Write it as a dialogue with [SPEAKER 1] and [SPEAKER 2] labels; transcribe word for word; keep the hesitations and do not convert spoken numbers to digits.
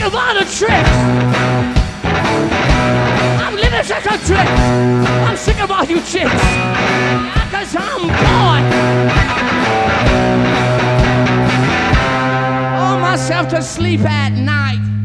[SPEAKER 1] of all the tricks. I'm living such a trick. I'm sick of all you chicks. Cause I'm bored. All myself to sleep at night.